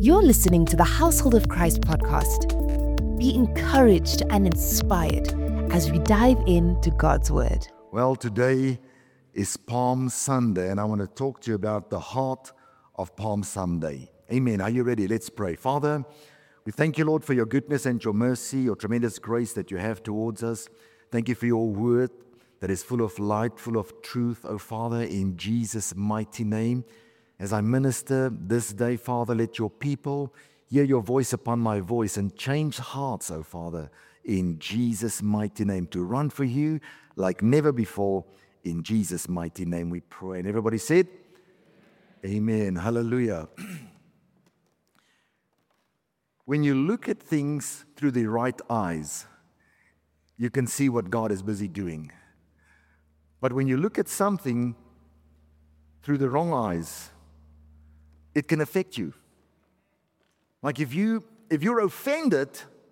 You're listening to the Household of Christ podcast. Be encouraged and inspired as we dive into God's Word. Well, today is Palm Sunday, and I want to talk to you about the heart of Palm Sunday. Amen. Are you ready? Let's pray. Father, we thank you, Lord, for your goodness and your mercy, your tremendous grace that you have towards us. Thank you for your word that is full of light, full of truth, oh Father, in Jesus' mighty name. As I minister this day, Father, let your people hear your voice upon my voice and change hearts, oh Father, in Jesus' mighty name, to run for you like never before. In Jesus' mighty name we pray. And everybody said, Amen. Hallelujah. When you look at things through the right eyes, you can see what God is busy doing. But when you look at something through the wrong eyes, it can affect you. Like if you're offended,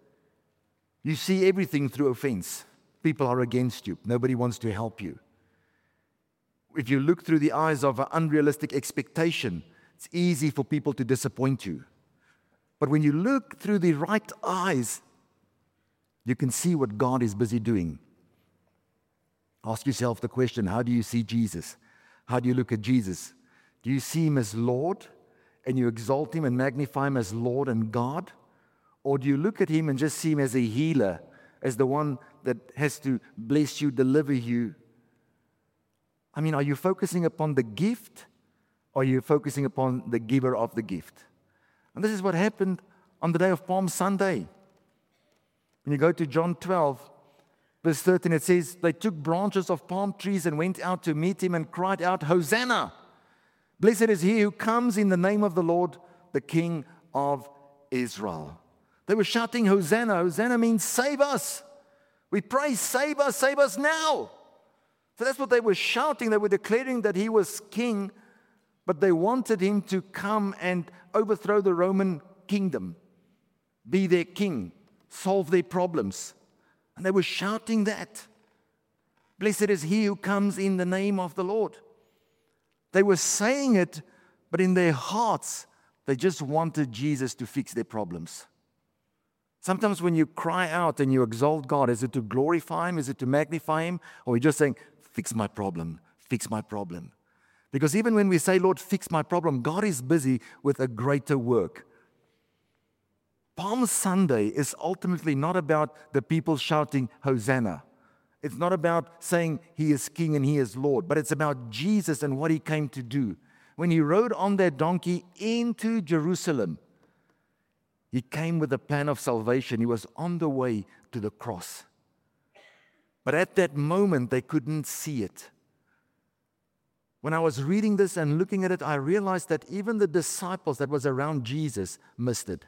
you see everything through offense. People are against you. Nobody wants to help you. If you look through the eyes of an unrealistic expectation, it's easy for people to disappoint you. But when you look through the right eyes, you can see what God is busy doing. Ask yourself the question, how do you see Jesus? How do you look at Jesus? Do you see him as Lord and you exalt him and magnify him as Lord and God? Or do you look at him and just see him as a healer, as the one that has to bless you, deliver you? I mean, are you focusing upon the gift or are you focusing upon the giver of the gift? And this is what happened on the day of Palm Sunday. When you go to John 12, verse 13, it says, they took branches of palm trees and went out to meet him and cried out, Hosanna! Blessed is he who comes in the name of the Lord, the King of Israel. They were shouting, Hosanna. Hosanna means save us. We pray, save us now. So that's what they were shouting. They were declaring that he was king, but they wanted him to come and overthrow the Roman kingdom, be their king, solve their problems. And they were shouting that. Blessed is he who comes in the name of the Lord. They were saying it, but in their hearts, they just wanted Jesus to fix their problems. Sometimes when you cry out and you exalt God, is it to glorify him? Is it to magnify him? Or are you just saying, fix my problem, fix my problem? Because even when we say, Lord, fix my problem, God is busy with a greater work. Palm Sunday is ultimately not about the people shouting, Hosanna. It's not about saying he is king and he is Lord, but it's about Jesus and what he came to do. When he rode on that donkey into Jerusalem, he came with a plan of salvation. He was on the way to the cross. But at that moment, they couldn't see it. When I was reading this and looking at it, I realized that even the disciples that was around Jesus missed it.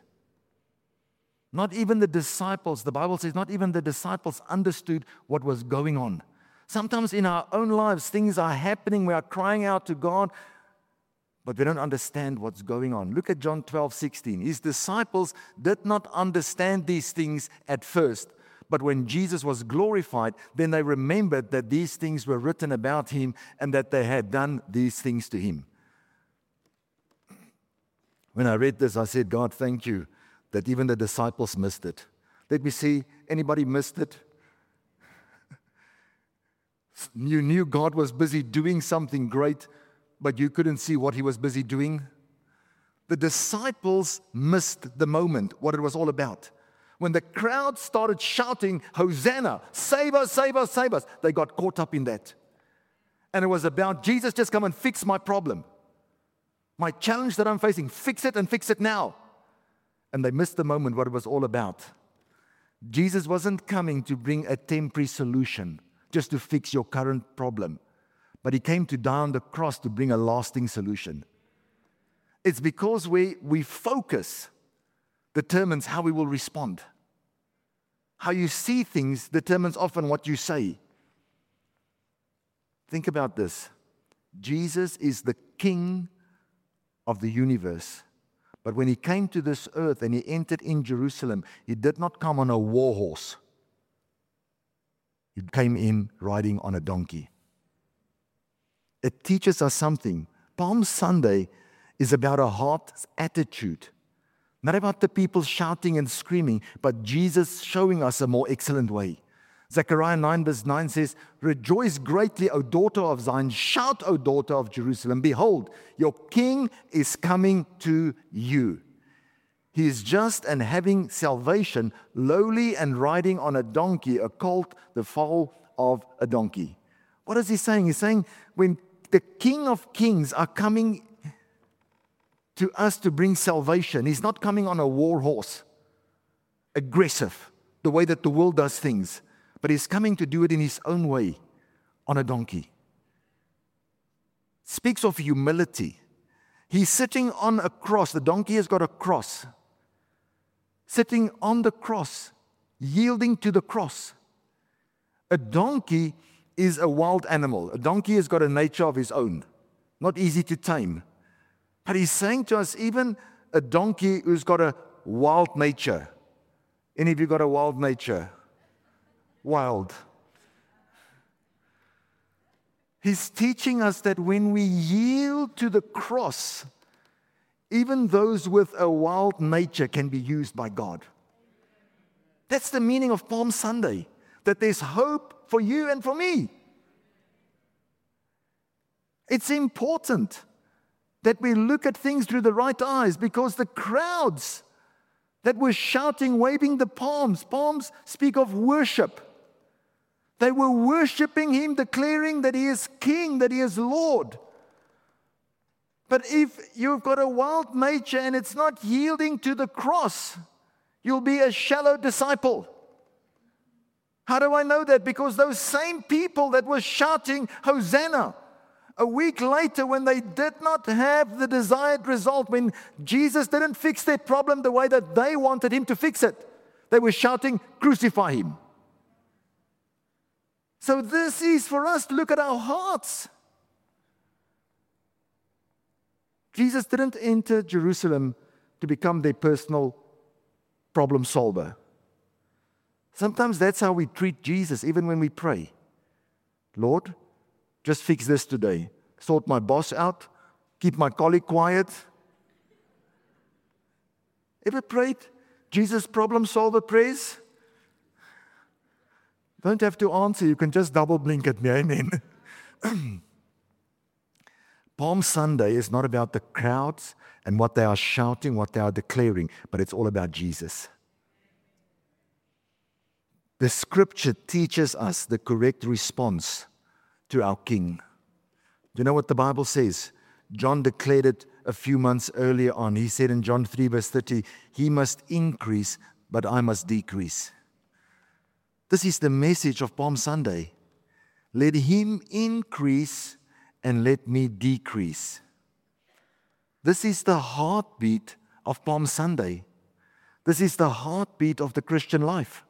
Not even the disciples, the Bible says, not even the disciples understood what was going on. Sometimes in our own lives, things are happening. We are crying out to God, but we don't understand what's going on. Look at John 12:16. His disciples did not understand these things at first, but when Jesus was glorified, then they remembered that these things were written about him and that they had done these things to him. When I read this, I said, God, thank you that even the disciples missed it. Let me see, anybody missed it? You knew God was busy doing something great, but you couldn't see what he was busy doing. The disciples missed the moment, what it was all about. When the crowd started shouting, Hosanna, save us, save us, save us, they got caught up in that. And it was about, Jesus, just come and fix my problem. My challenge that I'm facing, fix it and fix it now. And they missed the moment, what it was all about. Jesus wasn't coming to bring a temporary solution, just to fix your current problem. But he came to die on the cross to bring a lasting solution. It's because we focus determines how we will respond. How you see things determines often what you say. Think about this. Jesus is the King of the universe. But when he came to this earth and he entered in Jerusalem, he did not come on a war horse. He came in riding on a donkey. It teaches us something. Palm Sunday is about a heart's attitude. Not about the people shouting and screaming, but Jesus showing us a more excellent way. Zechariah 9 verse 9 says, "Rejoice greatly, O daughter of Zion. Shout, O daughter of Jerusalem. Behold, your king is coming to you. He is just and having salvation, lowly and riding on a donkey, a colt, the foal of a donkey." What is he saying? He's saying when the King of Kings are coming to us to bring salvation, he's not coming on a war horse, aggressive, the way that the world does things, but he's coming to do it in his own way, on a donkey. Speaks of humility. He's sitting on a cross. The donkey has got a cross. Sitting on the cross, yielding to the cross. A donkey is a wild animal. A donkey has got a nature of his own, not easy to tame. But he's saying to us, even a donkey who's got a wild nature. Any of you got a wild nature? Wild. He's teaching us that when we yield to the cross, even those with a wild nature can be used by God. That's the meaning of Palm Sunday, that there's hope for you and for me. It's important that we look at things through the right eyes, because the crowds that were shouting, waving the palms speak of worship. They were worshiping him, declaring that he is king, that he is Lord. But if you've got a wild nature and it's not yielding to the cross, you'll be a shallow disciple. How do I know that? Because those same people that were shouting, Hosanna, a week later, when they did not have the desired result, when Jesus didn't fix their problem the way that they wanted him to fix it, they were shouting, crucify him. So this is for us to look at our hearts. Jesus didn't enter Jerusalem to become their personal problem solver. Sometimes that's how we treat Jesus, even when we pray. Lord, just fix this today. Sort my boss out. Keep my colleague quiet. Ever prayed Jesus problem solver prayers? Don't have to answer. You can just double blink at me. Amen. Palm Sunday is not about the crowds and what they are shouting, what they are declaring, but it's all about Jesus. The scripture teaches us the correct response to our King. Do you know what the Bible says? John declared it a few months earlier on. He said in John 3 verse 30, "He must increase, but I must decrease." This is the message of Palm Sunday. Let him increase and let me decrease. This is the heartbeat of Palm Sunday. This is the heartbeat of the Christian life.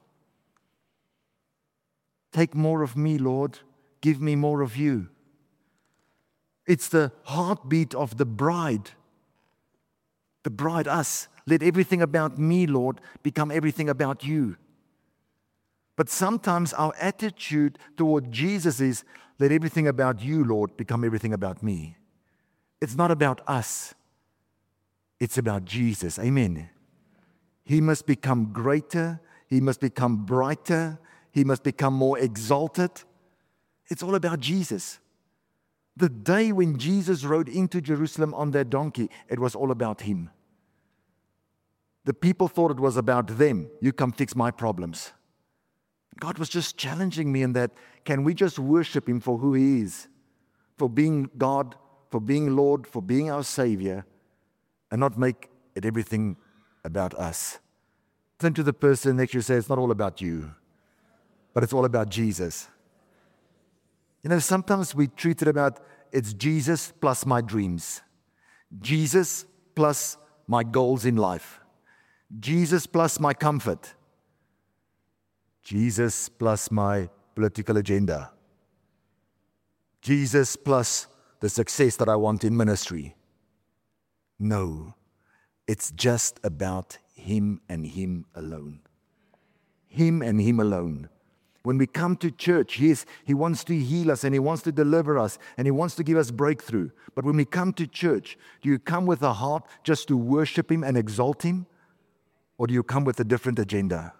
Take more of me, Lord. Give me more of you. It's the heartbeat of the bride. The bride, us. Let everything about me, Lord, become everything about you. But sometimes our attitude toward Jesus is, let everything about you, Lord, become everything about me. It's not about us. It's about Jesus. Amen. He must become greater. He must become brighter. He must become more exalted. It's all about Jesus. The day when Jesus rode into Jerusalem on that donkey, it was all about him. The people thought it was about them. You come fix my problems. God was just challenging me in that, can we just worship him for who he is? For being God, for being Lord, for being our Savior, and not make it everything about us. Turn to the person next to you and say, it's not all about you, but it's all about Jesus. You know, sometimes we treat it about, it's Jesus plus my dreams. Jesus plus my goals in life. Jesus plus my comfort. Jesus plus my political agenda. Jesus plus the success that I want in ministry. No, it's just about him and him alone. Him and him alone. When we come to church, yes, he wants to heal us and he wants to deliver us and he wants to give us breakthrough. But when we come to church, do you come with a heart just to worship him and exalt him? Or do you come with a different agenda?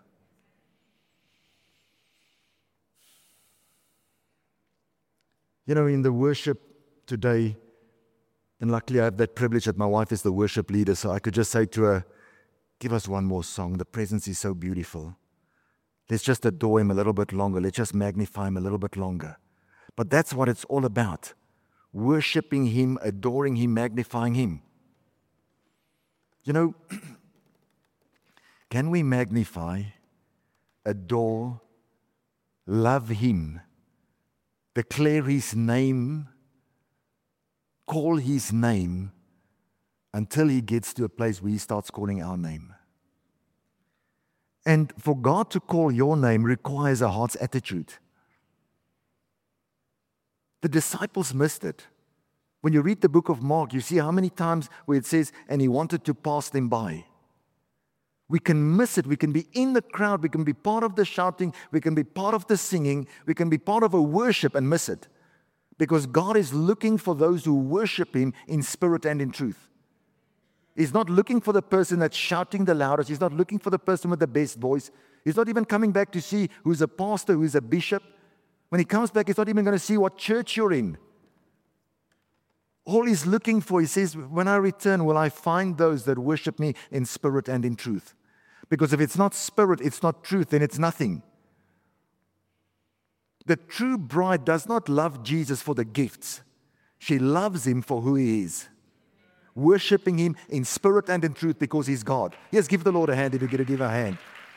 You know, in the worship today, and luckily I have that privilege that my wife is the worship leader, so I could just say to her, give us one more song. The presence is so beautiful. Let's just adore Him a little bit longer. Let's just magnify Him a little bit longer. But that's what it's all about. Worshipping Him, adoring Him, magnifying Him. You know, can we magnify, adore, love Him, declare His name, call His name until He gets to a place where He starts calling our name? And for God to call your name requires a heart's attitude. The disciples missed it. When you read the book of Mark, you see how many times where it says, and He wanted to pass them by. We can miss it. We can be in the crowd. We can be part of the shouting. We can be part of the singing. We can be part of a worship and miss it. Because God is looking for those who worship Him in spirit and in truth. He's not looking for the person that's shouting the loudest. He's not looking for the person with the best voice. He's not even coming back to see who's a pastor, who's a bishop. When He comes back, He's not even going to see what church you're in. All He's looking for, He says, when I return, will I find those that worship Me in spirit and in truth? Because if it's not spirit, it's not truth, then it's nothing. The true bride does not love Jesus for the gifts. She loves Him for who He is. Worshipping Him in spirit and in truth because He's God. Yes, give the Lord a hand if you're going to give a hand.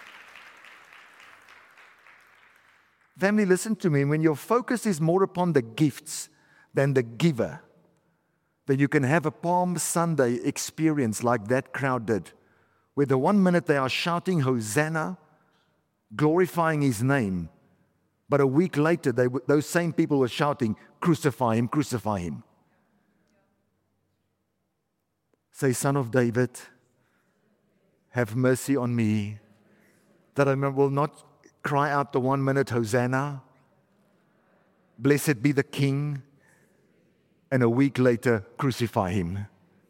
Family, listen to me. When your focus is more upon the gifts than the giver, then you can have a Palm Sunday experience like that crowd did, where the 1 minute they are shouting Hosanna, glorifying His name, but a week later those same people were shouting, crucify Him, crucify Him. Say, Son of David, have mercy on me, that I will not cry out the 1 minute Hosanna, blessed be the King, and a week later crucify Him.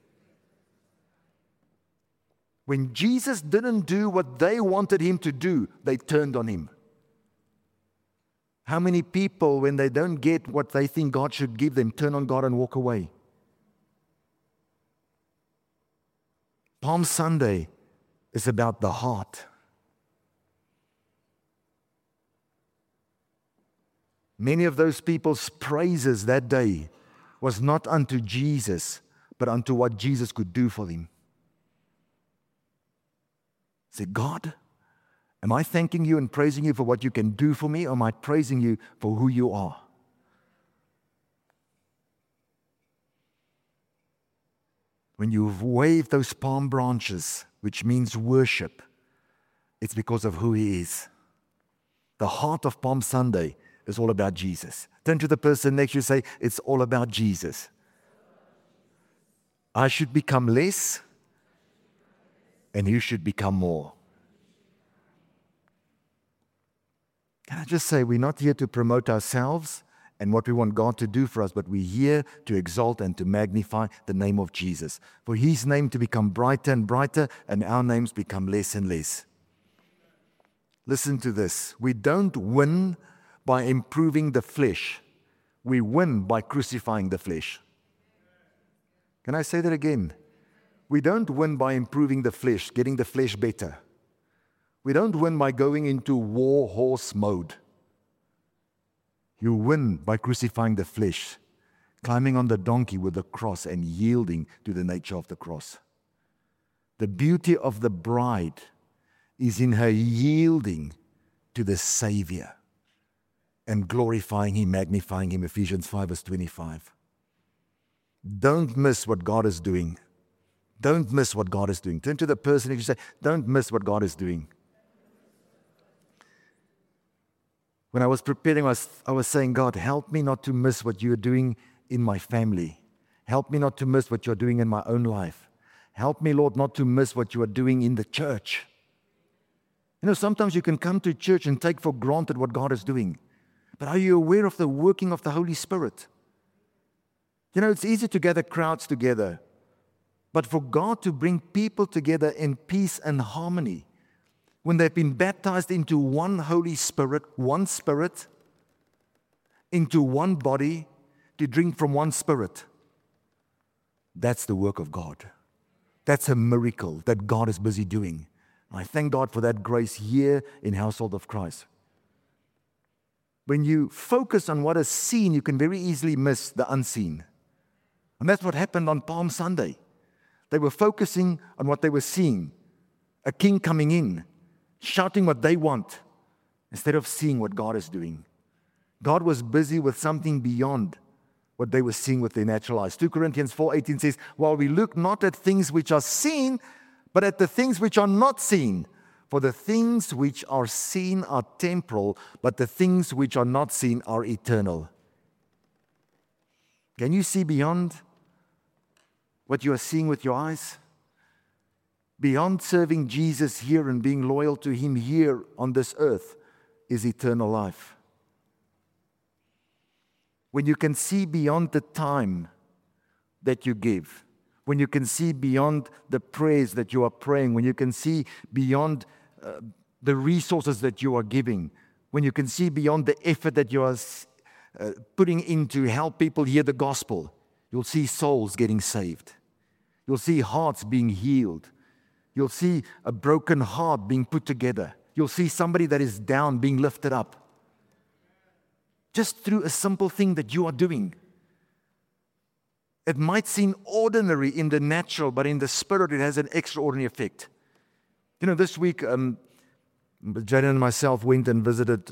When Jesus didn't do what they wanted Him to do, they turned on Him. How many people, when they don't get what they think God should give them, turn on God and walk away? Palm Sunday is about the heart. Many of those people's praises that day was not unto Jesus, but unto what Jesus could do for them. Say, God, am I thanking You and praising You for what You can do for me, or am I praising You for who You are? When you wave those palm branches, which means worship, it's because of who He is. The heart of Palm Sunday is all about Jesus. Turn to the person next to you and say, it's all about Jesus. I should become less, and You should become more. Can I just say, we're not here to promote ourselves and what we want God to do for us, but we're here to exalt and to magnify the name of Jesus. For His name to become brighter and brighter, and our names become less and less. Listen to this. We don't win by improving the flesh. We win by crucifying the flesh. Can I say that again? We don't win by improving the flesh, getting the flesh better. We don't win by going into war horse mode. You win by crucifying the flesh, climbing on the donkey with the cross and yielding to the nature of the cross. The beauty of the bride is in her yielding to the Savior and glorifying Him, magnifying Him, Ephesians 5 verse 25. Don't miss what God is doing. Don't miss what God is doing. Turn to the person and you say, don't miss what God is doing. When I was preparing, I was saying, God, help me not to miss what You're doing in my family. Help me not to miss what You're doing in my own life. Help me, Lord, not to miss what You are doing in the church. You know, sometimes you can come to church and take for granted what God is doing. But are you aware of the working of the Holy Spirit? You know, it's easy to gather crowds together. but for God to bring people together in peace and harmony when they've been baptized into one Holy Spirit, into one body, to drink from one Spirit. That's the work of God. That's a miracle that God is busy doing. I thank God for that grace here in Household of Christ. When you focus on what is seen, you can very easily miss the unseen. And that's what happened on Palm Sunday. They were focusing on what they were seeing. A king coming in, shouting what they want, instead of seeing what God is doing. God was busy with something beyond what they were seeing with their natural eyes. 2 Corinthians 4:18 says, while we look not at things which are seen, but at the things which are not seen. For the things which are seen are temporal, but the things which are not seen are eternal. Can you see beyond what you are seeing with your eyes? Beyond serving Jesus here and being loyal to Him here on this earth is eternal life. When you can see beyond the time that you give, when you can see beyond the prayers that you are praying, when you can see beyond the resources that you are giving, when you can see beyond the effort that you are putting in to help people hear the gospel, you'll see souls getting saved. You'll see hearts being healed. You'll see a broken heart being put together. You'll see somebody that is down being lifted up. Just through a simple thing that you are doing. It might seem ordinary in the natural, but in the spirit it has an extraordinary effect. You know, this week, Jaden and myself went and visited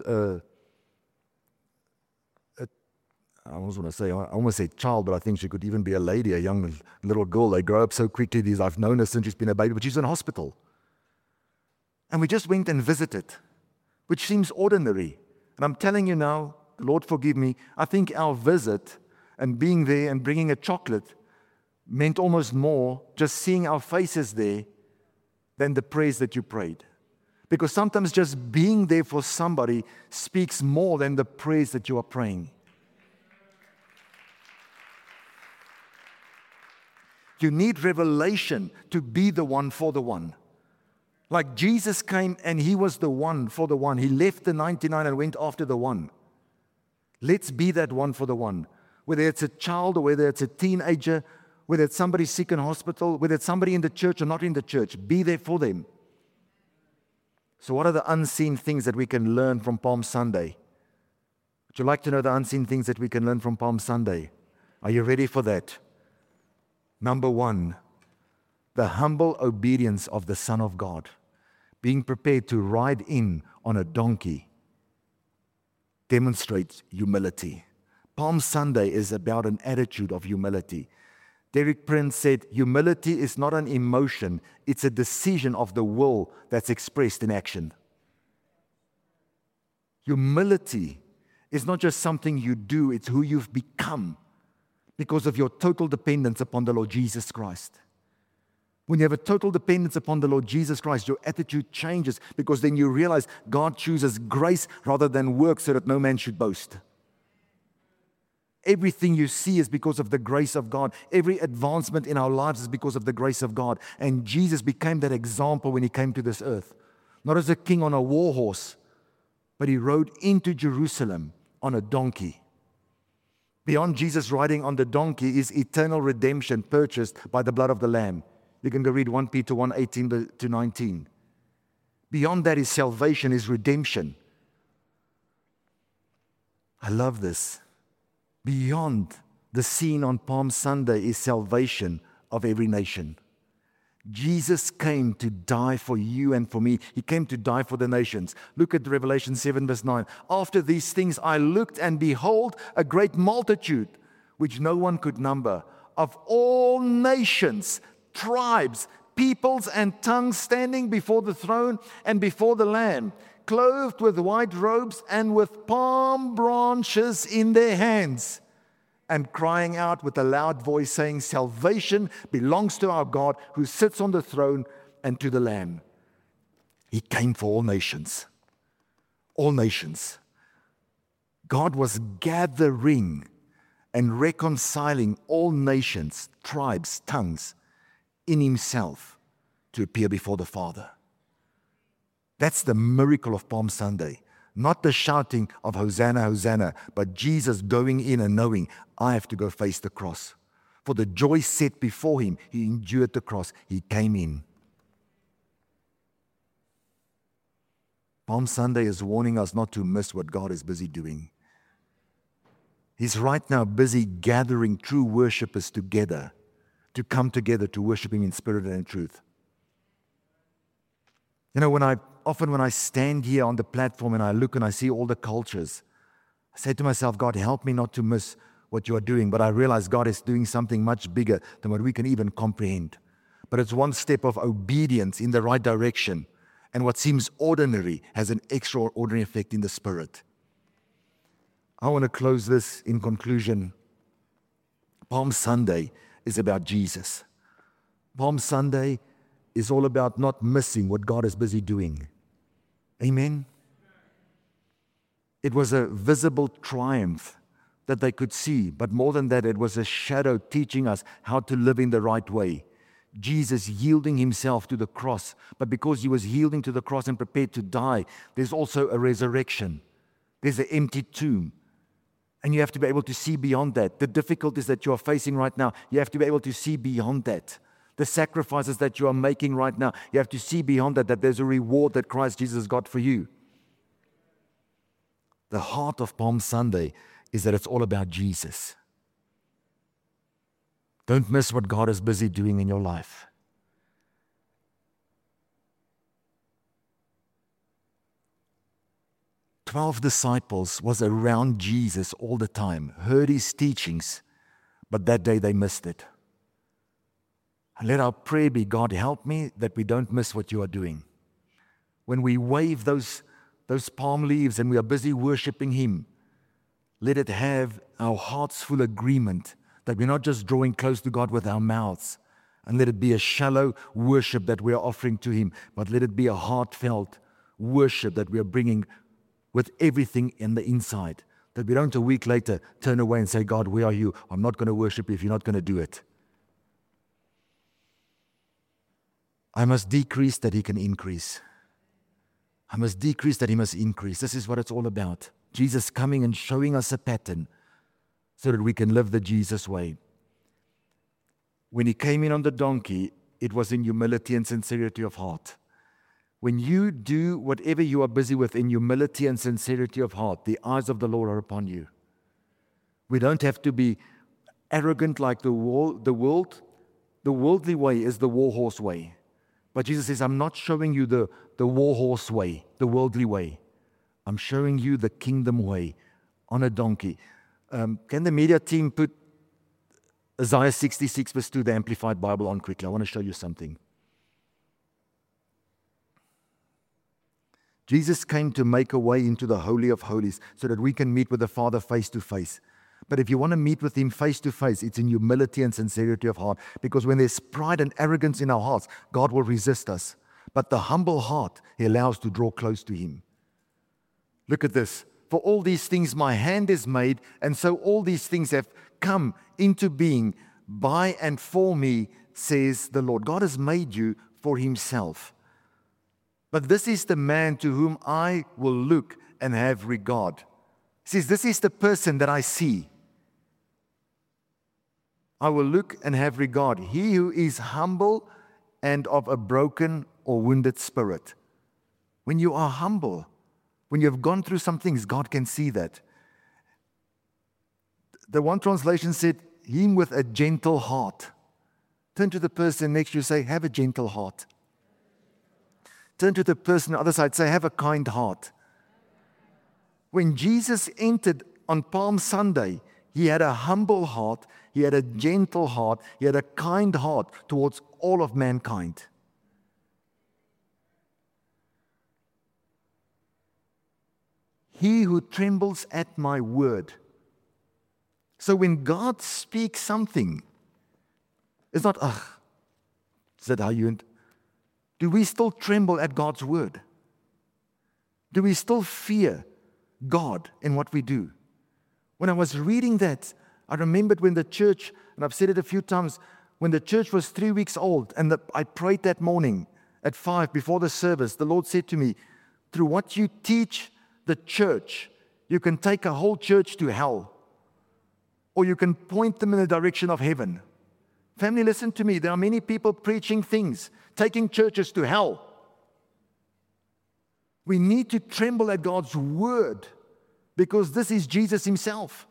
I almost say child, but I think she could even be a lady, a young little girl. They grow up so quickly. I've known her since she's been a baby, but she's in hospital. And we just went and visited, which seems ordinary. And I'm telling you now, Lord forgive me, I think our visit and being there and bringing a chocolate meant almost more, just seeing our faces there, than the prayers that you prayed. Because sometimes just being there for somebody speaks more than the prayers that you are praying. You need revelation to be the one for the one. Like Jesus came and He was the one for the one. He left the 99 and went after the one. Let's be that one for the one. Whether it's a child or whether it's a teenager, whether it's somebody sick in hospital, whether it's somebody in the church or not in the church, be there for them. So what are the unseen things that we can learn from Palm Sunday? Would you like to know the unseen things that we can learn from Palm Sunday? Are you ready for that? Number one, the humble obedience of the Son of God, being prepared to ride in on a donkey, demonstrates humility. Palm Sunday is about an attitude of humility. Derek Prince said, humility is not an emotion, it's a decision of the will that's expressed in action. Humility is not just something you do, it's who you've become because of your total dependence upon the Lord Jesus Christ. When you have a total dependence upon the Lord Jesus Christ, your attitude changes because then you realize God chooses grace rather than works so that no man should boast. Everything you see is because of the grace of God. Every advancement in our lives is because of the grace of God. And Jesus became that example when He came to this earth. Not as a king on a war horse, but He rode into Jerusalem on a donkey. Beyond Jesus riding on the donkey is eternal redemption purchased by the blood of the Lamb. You can go read 1 Peter 1:18 to 19. Beyond that is salvation, is redemption. I love this. Beyond the scene on Palm Sunday is salvation of every nation. Jesus came to die for you and for me. He came to die for the nations. Look at Revelation 7 verse 9. After these things I looked, and behold, a great multitude, which no one could number, of all nations, tribes, peoples, and tongues, standing before the throne and before the Lamb, clothed with white robes and with palm branches in their hands, and crying out with a loud voice, saying, salvation belongs to our God who sits on the throne and to the Lamb. He came for all nations. All nations. God was gathering and reconciling all nations, tribes, tongues, in himself to appear before the Father. That's the miracle of Palm Sunday. Not the shouting of Hosanna, Hosanna, but Jesus going in and knowing, I have to go face the cross. For the joy set before him, he endured the cross. He came in. Palm Sunday is warning us not to miss what God is busy doing. He's right now busy gathering true worshipers together to come together to worship him in spirit and in truth. You know, when I stand here on the platform and I look and I see all the cultures, I say to myself, God, help me not to miss what you are doing. But I realize God is doing something much bigger than what we can even comprehend. But it's one step of obedience in the right direction. And what seems ordinary has an extraordinary effect in the spirit. I want to close this in conclusion. Palm Sunday is about Jesus. Palm Sunday is all about not missing what God is busy doing. Amen? It was a visible triumph that they could see, but more than that, it was a shadow teaching us how to live in the right way. Jesus yielding himself to the cross, but because he was yielding to the cross and prepared to die, there's also a resurrection. There's an empty tomb. And you have to be able to see beyond that. The difficulties that you are facing right now, you have to be able to see beyond that. The sacrifices that you are making right now, you have to see beyond that there's a reward that Christ Jesus got for you. The heart of Palm Sunday is that it's all about Jesus. Don't miss what God is busy doing in your life. The 12 disciples was around Jesus all the time, heard his teachings, but that day they missed it. And let our prayer be, God, help me that we don't miss what you are doing. When we wave those palm leaves and we are busy worshiping him, let it have our hearts full agreement that we're not just drawing close to God with our mouths, and let it be a shallow worship that we are offering to him, but let it be a heartfelt worship that we are bringing with everything in the inside, that we don't a week later turn away and say, God, where are you? I'm not going to worship you if you're not going to do it. I must decrease that he can increase. I must decrease that he must increase. This is what it's all about. Jesus coming and showing us a pattern so that we can live the Jesus way. When he came in on the donkey, it was in humility and sincerity of heart. When you do whatever you are busy with in humility and sincerity of heart, the eyes of the Lord are upon you. We don't have to be arrogant like the world. The worldly way is the warhorse way. But Jesus says, I'm not showing you the warhorse way, the worldly way. I'm showing you the kingdom way on a donkey. Can the media team put Isaiah 66 verse 2, the Amplified Bible, on quickly? I want to show you something. Jesus came to make a way into the Holy of Holies so that we can meet with the Father face to face. But if you want to meet with him face to face, it's in humility and sincerity of heart. Because when there's pride and arrogance in our hearts, God will resist us. But the humble heart, he allows to draw close to him. Look at this. For all these things my hand is made, and so all these things have come into being by and for me, says the Lord. God has made you for himself. But this is the man to whom I will look and have regard. He says, this is the person that I see. I will look and have regard. He who is humble and of a broken or wounded spirit. When you are humble, when you have gone through some things, God can see that. The one translation said, him with a gentle heart. Turn to the person next to you, say, have a gentle heart. Turn to the person on the other side, say, have a kind heart. When Jesus entered on Palm Sunday, he had a humble heart, he had a gentle heart, he had a kind heart towards all of mankind. He who trembles at my word. So when God speaks something, it's not, is that how you... Do we still tremble at God's word? Do we still fear God in what we do? When I was reading that, I remembered when the church, and I've said it a few times, when the church was 3 weeks old, and I prayed that morning at 5 before the service, the Lord said to me, through what you teach the church, you can take a whole church to hell, or you can point them in the direction of heaven. Family, listen to me. There are many people preaching things, taking churches to hell. We need to tremble at God's word, because this is Jesus himself.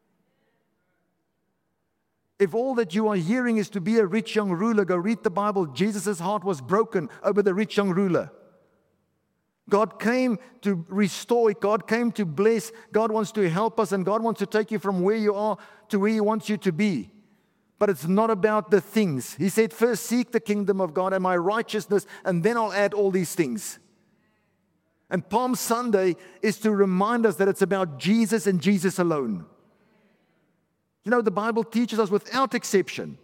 If all that you are hearing is to be a rich young ruler, go read the Bible. Jesus' heart was broken over the rich young ruler. God came to restore. God came to bless. God wants to help us, and God wants to take you from where you are to where He wants you to be. But it's not about the things. He said, first seek the kingdom of God and my righteousness, and then I'll add all these things. And Palm Sunday is to remind us that it's about Jesus and Jesus alone. You know, the Bible teaches us without exception,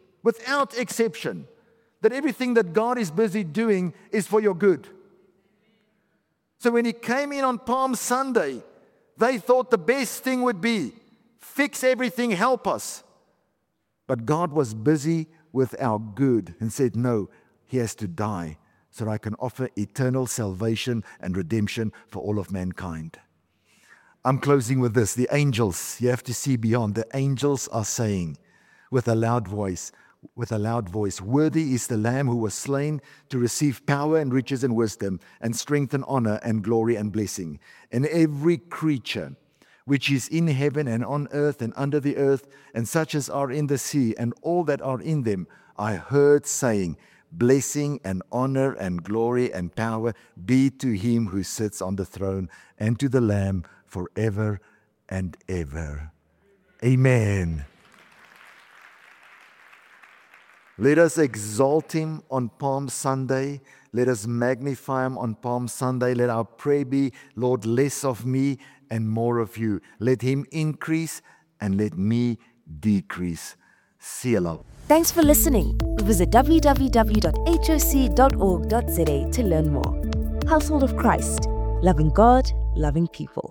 that everything that God is busy doing is for your good. So when He came in on Palm Sunday, they thought the best thing would be, fix everything, help us. But God was busy with our good and said, no, He has to die so that I can offer eternal salvation and redemption for all of mankind. I'm closing with this. The angels, you have to see beyond. The angels are saying with a loud voice, worthy is the Lamb who was slain to receive power and riches and wisdom and strength and honor and glory and blessing. And every creature which is in heaven and on earth and under the earth, and such as are in the sea, and all that are in them, I heard saying, blessing and honor and glory and power be to Him who sits on the throne and to the Lamb forever and ever. Amen. Let us exalt Him on Palm Sunday. Let us magnify Him on Palm Sunday. Let our prayer be, Lord, less of me and more of you. Let Him increase and let me decrease. Selah. Thanks for listening. Visit www.hoc.org.za to learn more. Household of Christ, loving God, loving people.